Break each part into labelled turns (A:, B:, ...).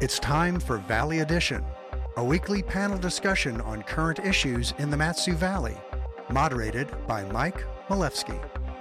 A: It's time for Valley Edition, a weekly panel discussion on current issues in the Mat-Su Valley, moderated by Mike Malefsky.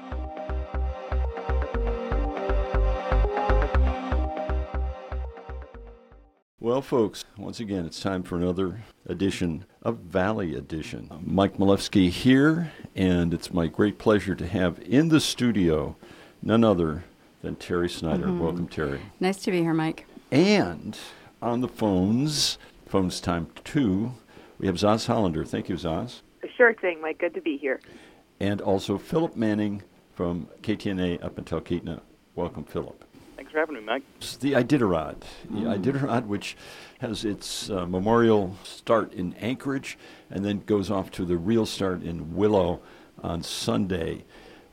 B: Well, folks, once again, it's time for another edition of Valley Edition. Mike Malefsky here, and it's my great pleasure to have in the studio none other than Terry Snyder. Welcome, Terry.
C: Nice to be here, Mike.
B: And on the phones time too, we have Zaz Hollander. Thank you, Zaz.
D: Sure thing, Mike. Good to be here.
B: And also Philip Manning from KTNA up in Talkeetna. Welcome, Philip.
E: Thanks for having me, Mike.
B: It's the Iditarod. The Iditarod, which has its memorial start in Anchorage and then goes off to the real start in Willow on Sunday.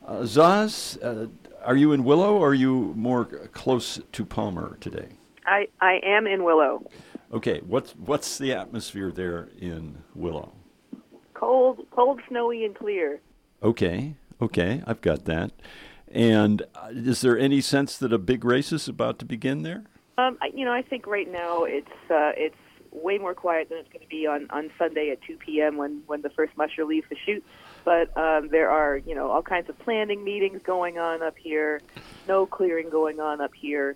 B: Zaz, are you in Willow or are you more close to Palmer today?
D: I am in Willow.
B: Okay, what's the atmosphere there in Willow?
D: Cold, snowy, and clear.
B: Okay, I've got that. And is there any sense that a big race is about to begin there?
D: I think right now it's way more quiet than it's going to be on Sunday at 2 p.m. when the first musher leaves the chute. But there are, all kinds of planning meetings going on up here, snow clearing going on up here.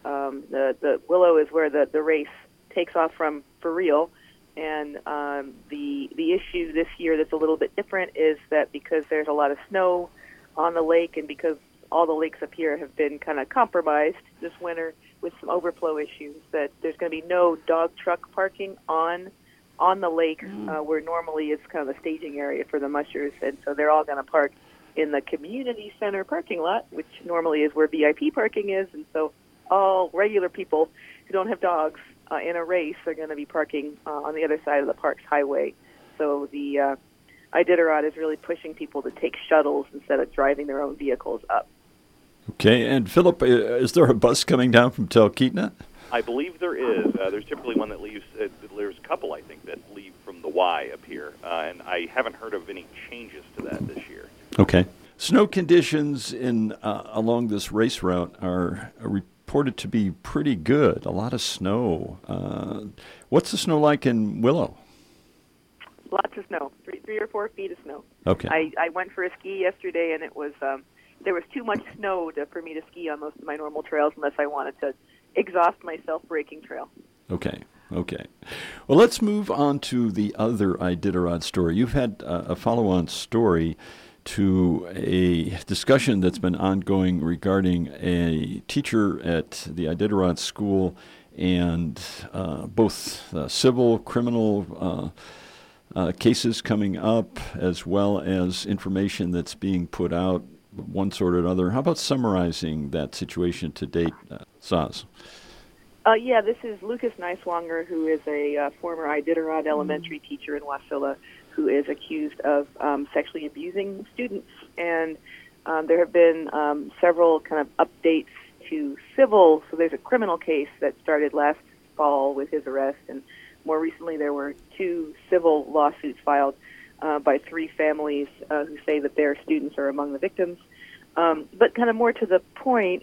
D: The Willow is where the race takes off from for real. And the issue this year that's a little bit different is that because there's a lot of snow on the lake and because all the lakes up here have been kind of compromised this winter with some overflow issues, that there's going to be no dog truck parking on the lake where normally it's kind of the staging area for the mushers. And so they're all going to park in the community center parking lot, which normally is where VIP parking is. And so all regular people who don't have dogs in a race are going to be parking on the other side of the park's highway. So the Iditarod is really pushing people to take shuttles instead of driving their own vehicles up.
B: Okay, and Philip, is there a bus coming down from Talkeetna?
E: I believe there is. There's typically one that leaves, there's a couple, I think, that leave from the Y up here, and I haven't heard of any changes to that this year.
B: Okay. Snow conditions along this race route are reported to be pretty good, a lot of snow. What's the snow like in Willow?
D: Lots of snow, 3 or 4 feet of snow.
B: Okay.
D: I went for a ski yesterday, and it was there was too much snow for me to ski on most of my normal trails unless I wanted to exhaust my self-braking trail.
B: Okay. Well, let's move on to the other Iditarod story. You've had a follow-on story to a discussion that's been ongoing regarding a teacher at the Iditarod school and both civil, criminal cases coming up, as well as information that's being put out, one sort or another. How about summarizing that situation to date, Zaz?
D: Yeah, this is Lucas Neiswanger, who is a former Iditarod elementary teacher in Wasilla, who is accused of sexually abusing students. And there have been several kind of updates to civil. So there's a criminal case that started last fall with his arrest, and more recently there were 2 civil lawsuits filed by 3 families who say that their students are among the victims. But kind of more to the point,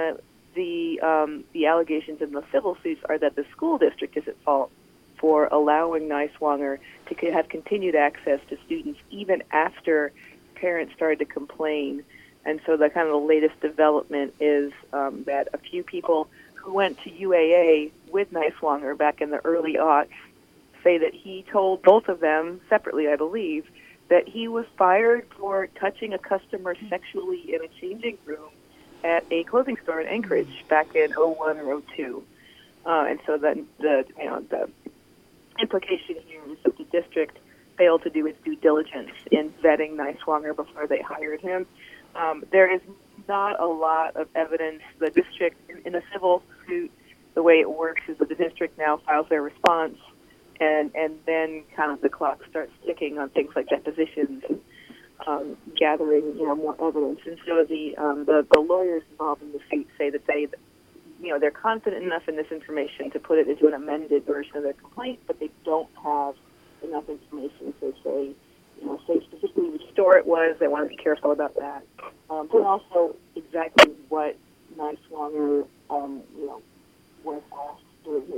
D: the allegations in the civil suits are that the school district is at fault for allowing Neiswanger to have continued access to students even after parents started to complain. And so the kind of the latest development is that a few people who went to UAA with Neiswanger back in the early aughts say that he told both of them, separately I believe, that he was fired for touching a customer sexually in a changing room at a clothing store in Anchorage back in 01 or 02. And so then the implication here is that the district failed to do its due diligence in vetting Neiswanger before they hired him. There is not a lot of evidence. The district, in a civil suit, the way it works is that the district now files their response, and then kind of the clock starts ticking on things like depositions and gathering more evidence. And so the lawyers involved in the suit say that they're confident enough in this information to put it into an amended version of their complaint, but they don't have enough information to say specifically which store it was. They want to be careful about that. But also exactly what Neiswanger was asked during his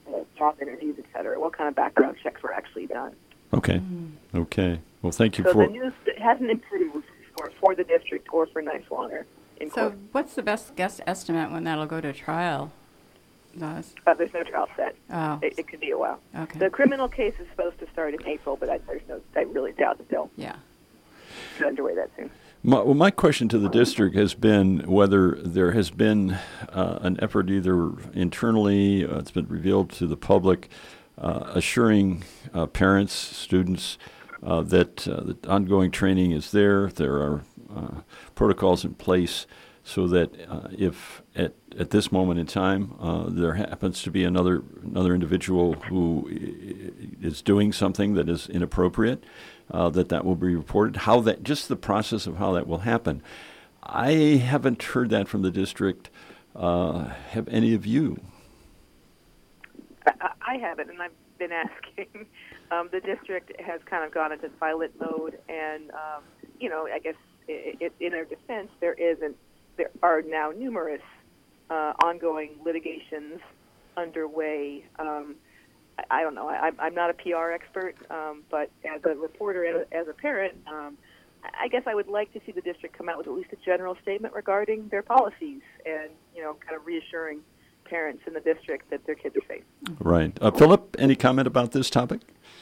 D: job interviews, et cetera, what kind of background checks were actually done.
B: Okay. Okay. Well, thank you
D: So
B: for...
D: the news hasn't improved for the district or for Niswonger in
C: So
D: court.
C: what's the best guess estimate when that'll go to trial?
D: There's no trial set.
C: Oh.
D: It could be a while.
C: Okay.
D: The criminal case is supposed to start in April, but I really doubt that they'll
C: Yeah.
D: get underway that soon.
B: My question to the district has been whether there has been an effort either internally, it's been revealed to the public, assuring parents, students, that the ongoing training is there. There are protocols in place so that if at this moment in time there happens to be another individual who is doing something that is inappropriate, that will be reported. How that, just the process of how that will happen. I haven't heard that from the district. Have any of you?
D: I haven't, and I've been asking. The district has kind of gone into silent mode, and I guess in their defense, there are now numerous ongoing litigations underway. I don't know. I'm not a PR expert, but as a reporter, as a parent, I guess I would like to see the district come out with at least a general statement regarding their policies and, kind of reassuring parents in the district that their kids are safe.
B: Right. Philip, any comment about this topic?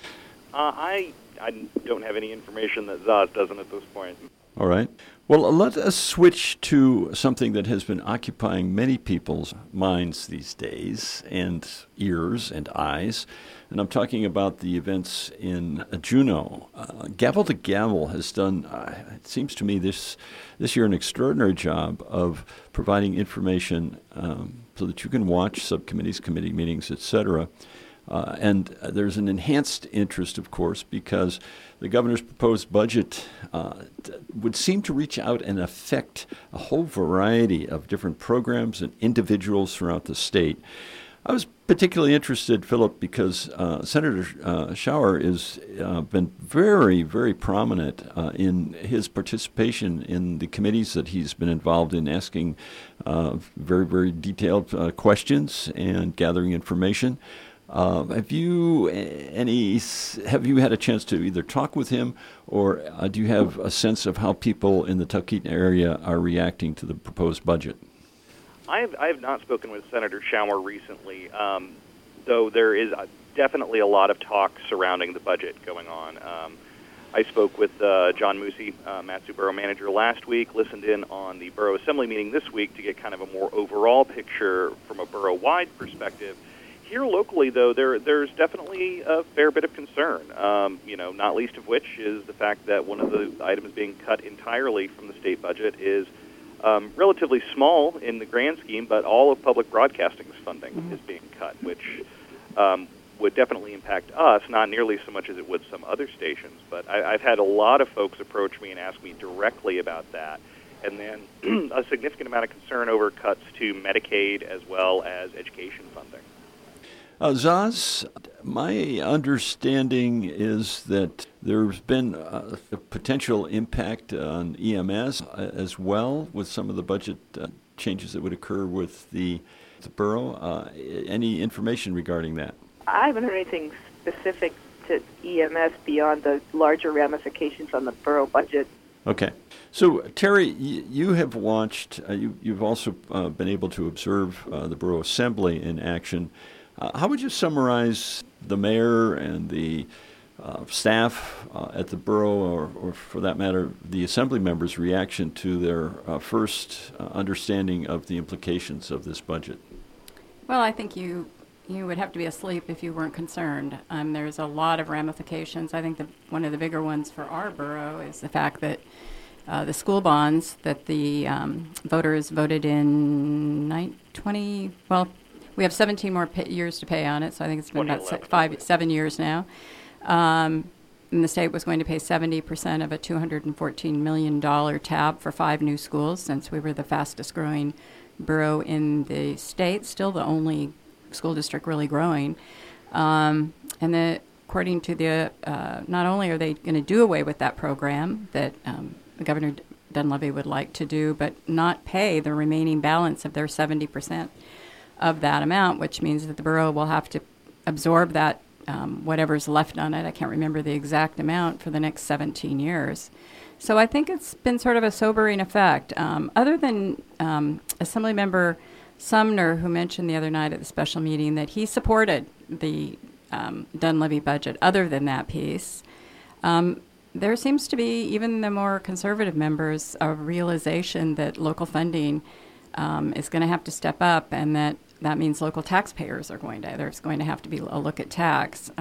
E: I don't have any information that Zaz doesn't at this point.
B: All right. Well, let us switch to something that has been occupying many people's minds these days, and ears and eyes. And I'm talking about the events in Juneau. Gavel to Gavel has done, it seems to me, this year an extraordinary job of providing information so that you can watch subcommittees, committee meetings, etc. And there's an enhanced interest, of course, because the governor's proposed budget would seem to reach out and affect a whole variety of different programs and individuals throughout the state. I was particularly interested, Philip, because Senator Schauer has been very, very prominent in his participation in the committees that he's been involved in, asking very, very detailed questions and gathering information. Have you had a chance to either talk with him, or do you have a sense of how people in the Talkeetna area are reacting to the proposed budget?
E: I have not spoken with Senator Schauer recently, though there is definitely a lot of talk surrounding the budget going on. I spoke with John Moosey, Mat-Su Borough Manager, last week, listened in on the Borough Assembly meeting this week to get kind of a more overall picture from a borough-wide perspective. Here locally, though, there's definitely a fair bit of concern, not least of which is the fact that one of the items being cut entirely from the state budget is relatively small in the grand scheme, but all of public broadcasting's funding is being cut, which would definitely impact us, not nearly so much as it would some other stations. But I've had a lot of folks approach me and ask me directly about that. And then a significant amount of concern over cuts to Medicaid as well as education funding.
B: Zaz, my understanding is that there's been a potential impact on EMS as well with some of the budget changes that would occur with the borough. Any information regarding that?
D: I haven't heard anything specific to EMS beyond the larger ramifications on the borough budget.
B: Okay. So, Terry, you have watched, you've also been able to observe the Borough Assembly in action. How would you summarize the mayor and the staff at the borough, or for that matter, the assembly members' reaction to their first understanding of the implications of this budget?
C: Well, I think you would have to be asleep if you weren't concerned. There's a lot of ramifications. I think one of the bigger ones for our borough is the fact that the school bonds that the voters voted in 20, well, we have 17 more years to pay on it, so I think it's been about 7 years now. And the state was going to pay 70% of a $214 million tab for 5 new schools, since we were the fastest growing borough in the state, still the only school district really growing. And according to the, not only are they going to do away with that program that the Governor Dunleavy would like to do, but not pay the remaining balance of their 70% of that amount, which means that the borough will have to absorb that, whatever's left on it. I can't remember the exact amount for the next 17 years. So I think it's been sort of a sobering effect. Other than Assemblymember Sumner, who mentioned the other night at the special meeting that he supported the Dunleavy budget, other than that piece, there seems to be, even the more conservative members, a realization that local funding is going to have to step up, and that means local taxpayers are there's going to have to be a look at tax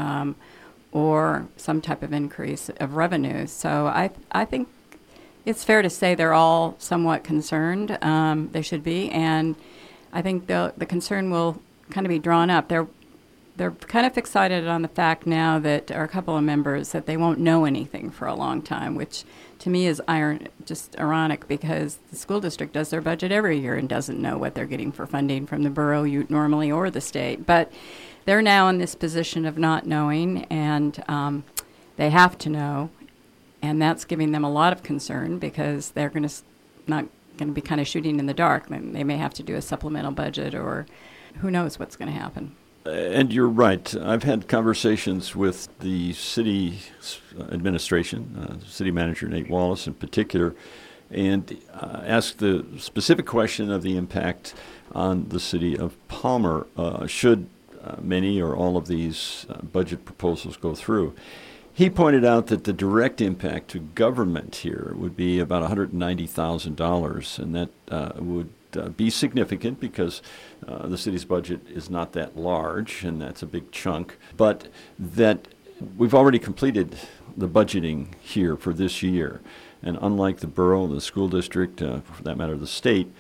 C: or some type of increase of revenue. So I think it's fair to say they're all somewhat concerned. They should be, and I think the concern will kind of be drawn up. They're kind of fixated on the fact now that there are a couple of members that they won't know anything for a long time, which to me is just ironic, because the school district does their budget every year and doesn't know what they're getting for funding from the borough normally or the state. But they're now in this position of not knowing, and they have to know, and that's giving them a lot of concern, because they're not going to be kind of shooting in the dark. They may have to do a supplemental budget, or who knows what's going to happen.
B: And you're right. I've had conversations with the city administration, city manager Nate Wallace in particular, and asked the specific question of the impact on the city of Palmer should many or all of these budget proposals go through. He pointed out that the direct impact to government here would be about $190,000, and that would be significant, because the city's budget is not that large, and that's a big chunk, but that we've already completed the budgeting here for this year. And unlike the borough, the school district, for that matter the state,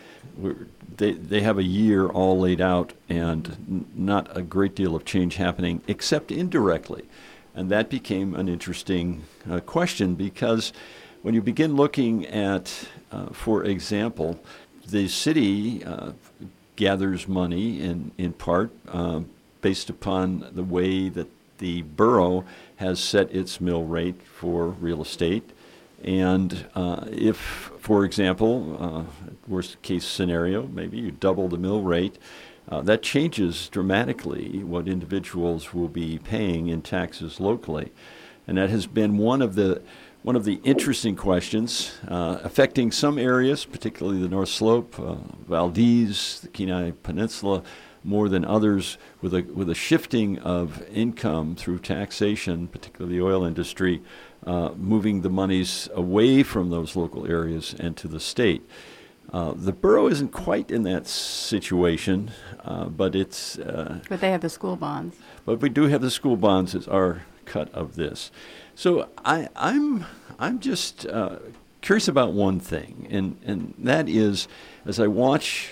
B: they have a year all laid out and not a great deal of change happening except indirectly. And that became an interesting question, because when you begin looking at, for example, the city gathers money in part based upon the way that the borough has set its mill rate for real estate. And if, for example, worst case scenario, maybe you double the mill rate, that changes dramatically what individuals will be paying in taxes locally. And that has been one of the interesting questions affecting some areas, particularly the North Slope, Valdez, the Kenai Peninsula, more than others, with a shifting of income through taxation, particularly the oil industry, moving the monies away from those local areas and to the state. The borough isn't quite in that situation, but it's...
C: but they have the school bonds.
B: But we do have the school bonds as our cut of this. So I'm just curious about one thing, and that is, as I watch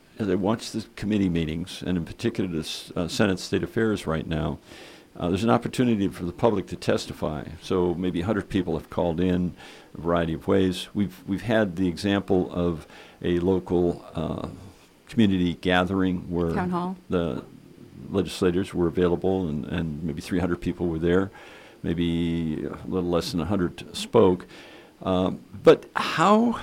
B: the committee meetings, and in particular the Senate State Affairs right now, there's an opportunity for the public to testify. So maybe 100 people have called in a variety of ways. We've had the example of a local community gathering where
C: Town hall.
B: The legislators were available, and maybe 300 people were there. Maybe a little less than 100 spoke. But how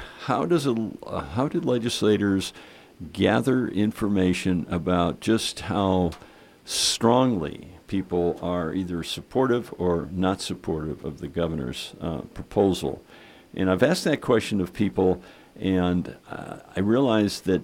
B: do legislators gather information about just how strongly people are either supportive or not supportive of the governor's proposal? And I've asked that question of people, and I realize that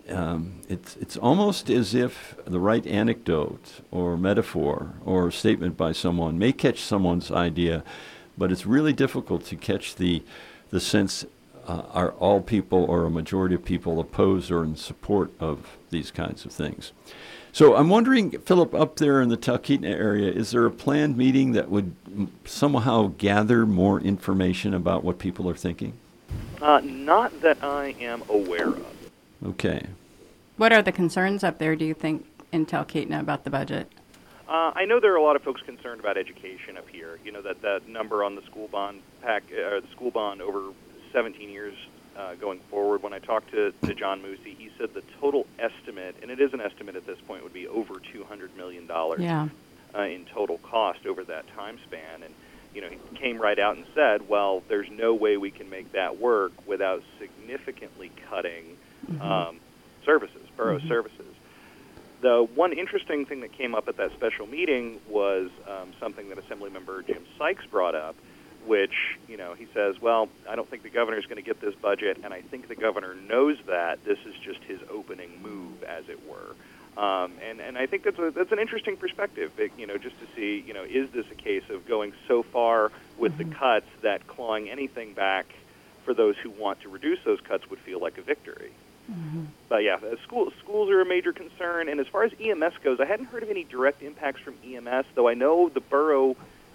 B: it's almost as if the right anecdote or metaphor or statement by someone may catch someone's idea, but it's really difficult to catch the sense, are all people or a majority of people opposed or in support of these kinds of things. So I'm wondering, Philip, up there in the Talkeetna area, is there a planned meeting that would somehow gather more information about what people are thinking?
E: Not that I am aware of.
B: Okay.
C: What are the concerns up there, do you think, in Talkeetna about the budget?
E: I know there are a lot of folks concerned about education up here. You know, that number on the school bond the school bond over 17 years going forward. When I talked to John Moosey, he said the total estimate, and it is an estimate at this point, would be over $200 million in total cost over that time span. And you know, he came right out and said, well, there's no way we can make that work without significantly cutting services, borough services. The one interesting thing that came up at that special meeting was something that Assemblymember Jim Sykes brought up, which, he says, well, I don't think the governor's going to get this budget, and I think the governor knows that. This is just his opening move, as it were. And I think that's an interesting perspective, just to see, is this a case of going so far with the cuts that clawing anything back for those who want to reduce those cuts would feel like a victory. But yeah, schools are a major concern, and as far as EMS goes, I hadn't heard of any direct impacts from EMS, though I know the borough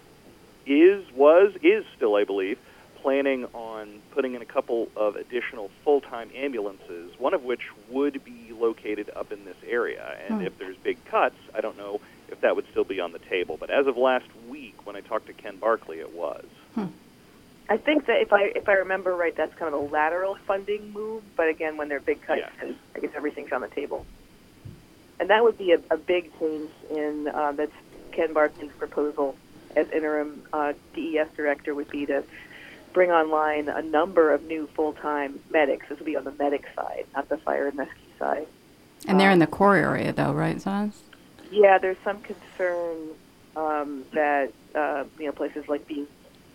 E: is still, I believe, planning on putting in a couple of additional full-time ambulances, one of which would be located up in this area. And if there's big cuts, I don't know if that would still be on the table. But as of last week, when I talked to Ken Barkley, it was.
D: I think that if I remember right, that's kind of a lateral funding move. But again, when they're big cuts, I guess everything's on the table. And that would be a big change in that's Ken Barkley's proposal as interim DES director would be to bring online a number of new full-time medics. This will be on the medic side, not the fire and rescue side.
C: And they're in the core area, though, right, Zaz?
D: Yeah, there's some concern that places like the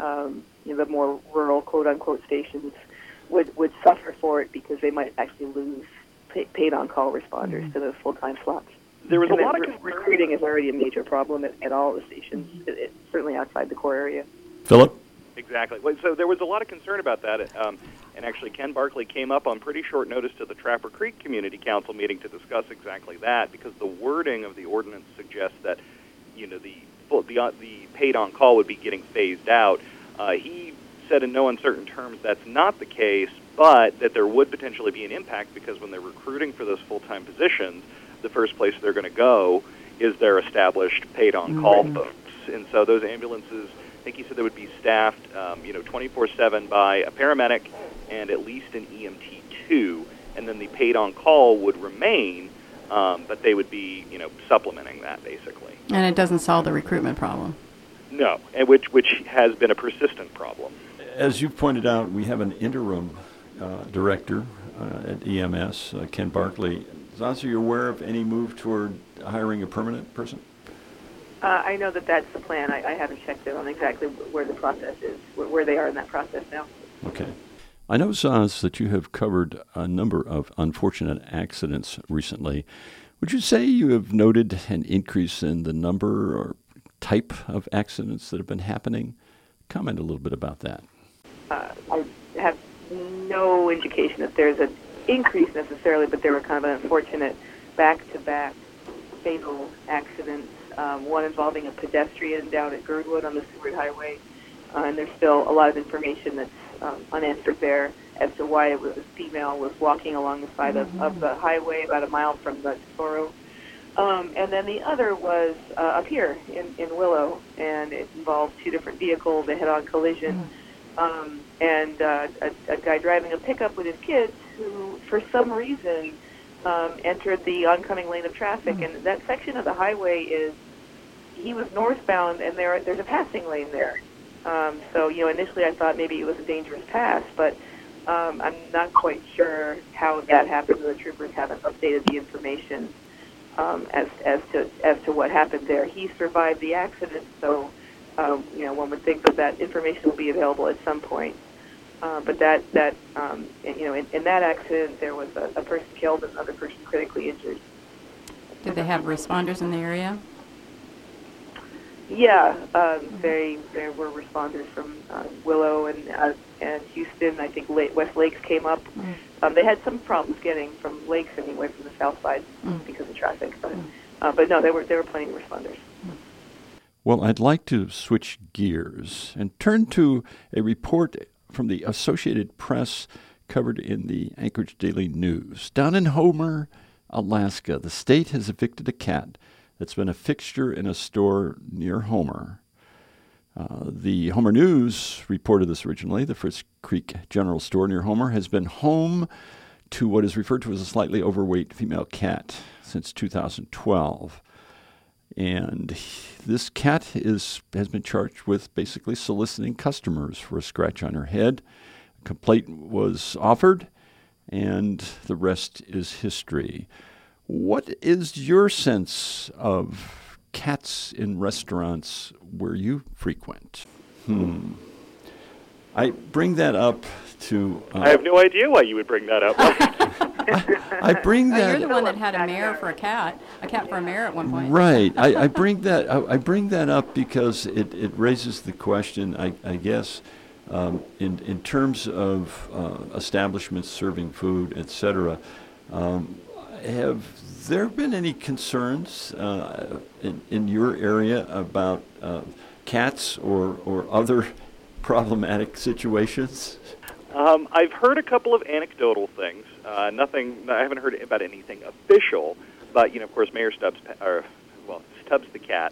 D: more rural quote-unquote stations would suffer for it because they might actually lose paid-on-call responders to those full-time slots.
E: There was a lot of
D: recruiting is already a major problem at all the stations, certainly outside the core area.
B: Philip?
E: Exactly. So there was a lot of concern about that, and actually Ken Barkley came up on pretty short notice to the Trapper Creek Community Council meeting to discuss exactly that, because the wording of the ordinance suggests that the paid-on-call would be getting phased out. He said in no uncertain terms that's not the case, but that there would potentially be an impact because when they're recruiting for those full-time positions, the first place they're going to go is their established paid-on-call folks. And so those ambulances, I think he said they would be staffed 24/7 by a paramedic and at least an EMT2, and then the paid-on-call would remain, but they would be supplementing that basically.
C: And it doesn't solve the recruitment problem.
E: No, and which has been a persistent problem.
B: As you pointed out, we have an interim director at EMS, Ken Barkley. Zaz, are you aware of any move toward hiring a permanent person?
D: I know that's the plan. I haven't checked it on exactly where the process is, where they are in that process now.
B: Okay. I know, Zaz, that you have covered a number of unfortunate accidents recently. Would you say you have noted an increase in the number or type of accidents that have been happening? Comment a little bit about that.
D: I have no indication that there's an increase necessarily, but there were kind of an unfortunate back-to-back fatal accidents, one involving a pedestrian down at Girdwood on the Seward Highway, and there's still a lot of information that's unanswered there as to why a female was walking along the side of the highway about a mile from the Toro. And then the other was up here in Willow, and it involved two different vehicles, a head-on collision, and a guy driving a pickup with his kids who, for some reason, entered the oncoming lane of traffic. And that section of the highway he was northbound, and there's a passing lane there. So, initially I thought maybe it was a dangerous pass, but I'm not quite sure how that happened. The troopers haven't updated the information as to what happened there. He survived the accident, so one would think that information will be available at some point. But in that accident, there was a person killed and another person critically injured.
C: Did they have responders in the area?
D: Yeah, there were responders from Willow and Houston. I think West Lakes came up. They had some problems getting from Lakes anyway, from the south side because of traffic. But no, there were plenty of responders.
B: Well, I'd like to switch gears and turn to a report from the Associated Press covered in the Anchorage Daily News. Down in Homer, Alaska, the state has evicted a cat that's been a fixture in a store near Homer. The Homer News reported this originally. The Fritz Creek General Store near Homer has been home to what is referred to as a slightly overweight female cat since 2012. And this cat has been charged with basically soliciting customers for a scratch on her head. A complaint was offered, and the rest is history. What is your sense of cats in restaurants where you frequent? I bring that up to...
E: I have no idea why you would bring that up.
B: I bring that...
C: You're the one that had a cat for a mayor at one point.
B: Right. I bring that up because it raises the question, I guess, in terms of establishments serving food, etc. Have there been any concerns in your area about cats or other problematic situations?
E: I've heard a couple of anecdotal things. Nothing. I haven't heard about anything official, but of course, Mayor Stubbs, Stubbs the cat.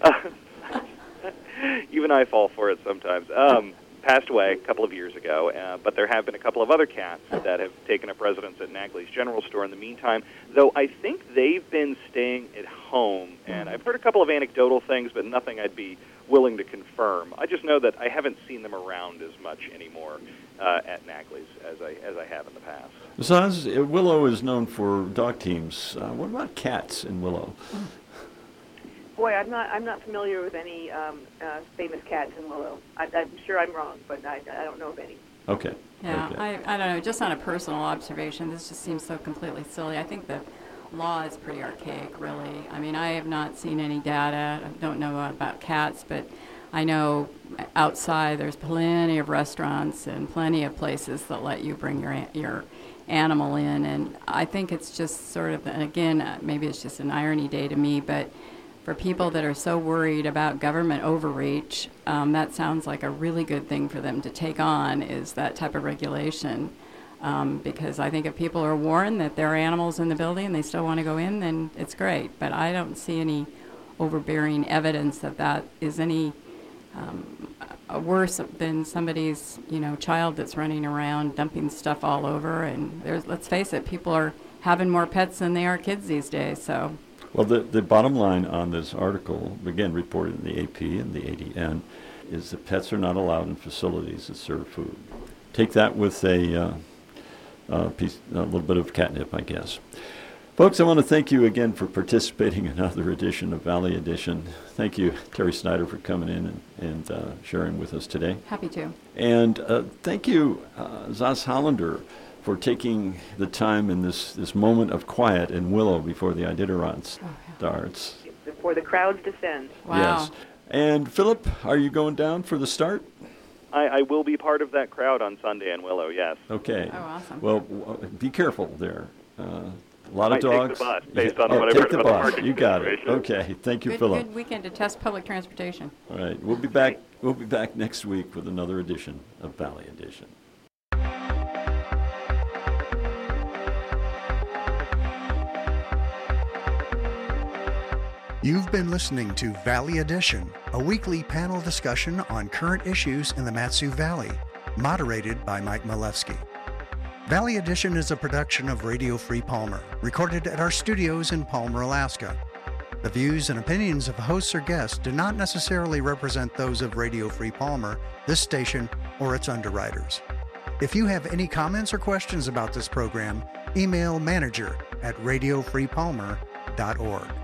E: Even I fall for it sometimes. Passed away a couple of years ago, but there have been a couple of other cats that have taken up residence at Nagley's General Store in the meantime, though I think they've been staying at home, and I've heard a couple of anecdotal things, but nothing I'd be willing to confirm. I just know that I haven't seen them around as much anymore at Nagley's as I have in the past.
B: Besides, Willow is known for dog teams. What about cats in Willow?
D: Boy, I'm not familiar with any famous cats in Willow. I'm sure I'm wrong, but I don't know of any.
B: Okay.
C: Yeah,
B: okay.
C: I don't know. Just on a personal observation, this just seems so completely silly. I think the law is pretty archaic, really. I mean, I have not seen any data. I don't know about cats, but I know outside there's plenty of restaurants and plenty of places that let you bring your animal in, and I think it's just sort of, and again, maybe it's just an irony day to me, but for people that are so worried about government overreach, that sounds like a really good thing for them to take on, is that type of regulation. Because I think if people are warned that there are animals in the building and they still want to go in, then it's great. But I don't see any overbearing evidence that is any worse than somebody's child that's running around dumping stuff all over. And let's face it, people are having more pets than they are kids these days. So.
B: Well, the bottom line on this article, again reported in the AP and the ADN, is that pets are not allowed in facilities that serve food. Take that with a little bit of catnip, I guess. Folks, I want to thank you again for participating in another edition of Valley Edition. Thank you, Terry Snyder, for coming in and sharing with us today.
C: Happy to.
B: And thank you, Zaz Hollander, for taking the time in this moment of quiet in Willow before the Iditarod starts.
D: Before the crowds descend.
C: Wow.
B: Yes. And Philip, are you going down for the start?
E: I will be part of that crowd on Sunday in Willow, yes.
B: Okay.
C: Oh, awesome.
B: Well, be careful there. A lot of dogs.
E: Take the bus based on what I've
B: take
E: heard
B: the
E: about the
B: bus.
E: parking
B: You got it.
E: situation.
B: Okay. Thank you, Philip.
C: Good weekend to test public transportation.
B: All right. We'll be back. We'll be back next week with another edition of Valley Edition.
A: You've been listening to Valley Edition, a weekly panel discussion on current issues in the Mat-Su Valley, moderated by Mike Milewski. Valley Edition is a production of Radio Free Palmer, recorded at our studios in Palmer, Alaska. The views and opinions of hosts or guests do not necessarily represent those of Radio Free Palmer, this station, or its underwriters. If you have any comments or questions about this program, email manager@radiofreepalmer.org.